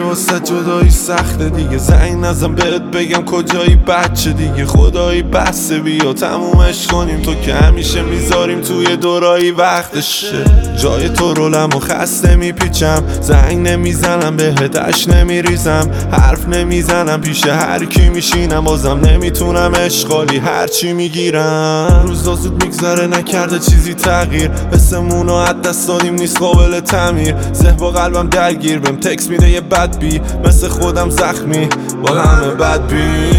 واسه جدایی سخته دیگه، زنگ نزن بهت بگم کجایی بچه دیگه. خدایی بسته بیا تمومش کنیم، تو که همیشه میذاریم توی دورایی وقتشه. جای تو رولم و خسته میپیچم، زنگ نمیزنم بهت اش نمیریزم، حرف نمیزنم پیش هر کی میشینم، بازم نمیتونم اشغالی هرچی میگیرم. روزا زود میگذره نکرده چیزی تغییر، حسمونو از دست دادیم نیست قابل تعمیر. ذهن با قلبم درگیر بهم تکس میده یه بدبی، مثل خودم زخمی با همه بدبی.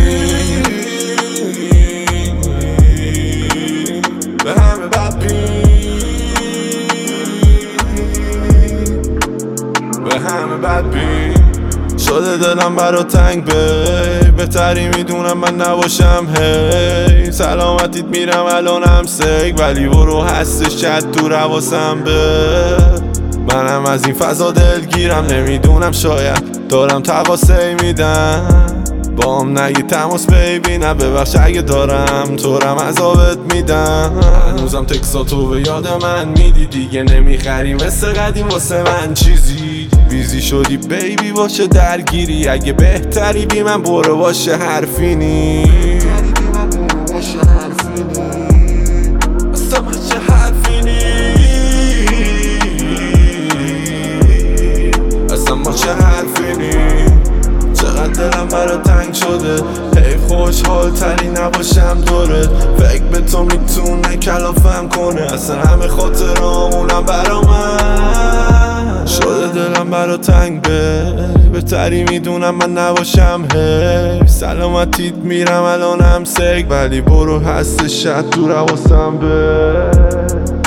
به همه بدبی، به همه بدبی. شده دلم برا تنگ بهتری میدونم من نباشم هی. سلامتیت میرم الانم سیگ، ولی برو هستش چت تو رواسم منم از این فضا دلگیرم، نمیدونم شاید دارم تقاسه میدم. با هم نگی تماس بیبی، نه ببخش اگه دارم تورم عذابت میدم. هنوزم تکساتو به یاد من میدی، دیگه نمیخری مثل قدیم واسه من چیزی. بیزی شدی بیبی باشه درگیری، اگه بهتری بی من برو باشه حرفی نی. اصلا من چه حرفی نی، اصلا ما چه حرفی نی. چقدر دلم برا تنگ شده، حیف خوشحال تری نباشم دورت. فکر به تو میتونه کلافم کنه، اصلا همه خاطرامونم برا من. شده دلم برا تنگ بهتری میدونم من نباشم حیف. سلامتیت میرم الانم سگ، ولی برو هستش شد تو رواسم